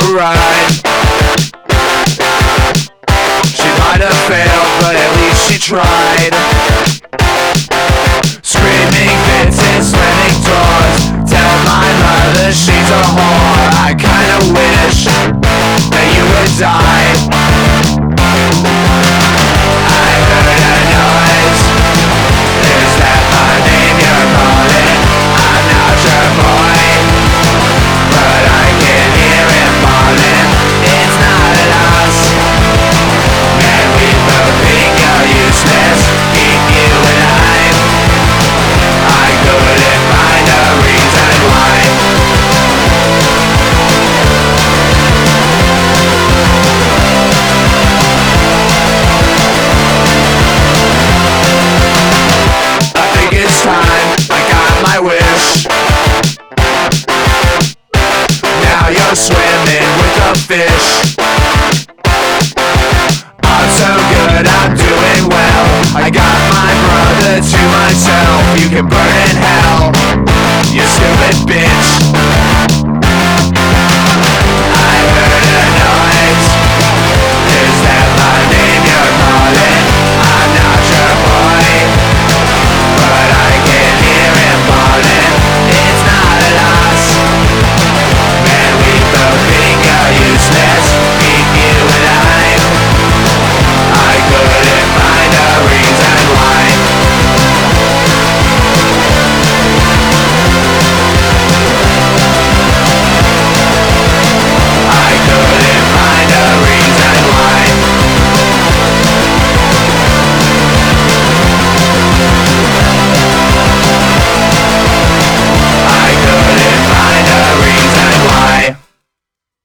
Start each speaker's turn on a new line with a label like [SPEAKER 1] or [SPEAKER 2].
[SPEAKER 1] ride. She might have failed, but at least she tried. Screaming fits and slamming doors. Tell my mother she's a whore. I kinda wish that you would die. I heard a noise. Is that my name you're calling? I'm not your boy, but I can hear him falling. It's not us, and we both think you're useless. Keep you alive, I couldn't find a reason why. I think it's time, I got my wish. Now you're swimming with a fish. I'm so good, I'm doing well. I got my brother to myself. You can burn in hell.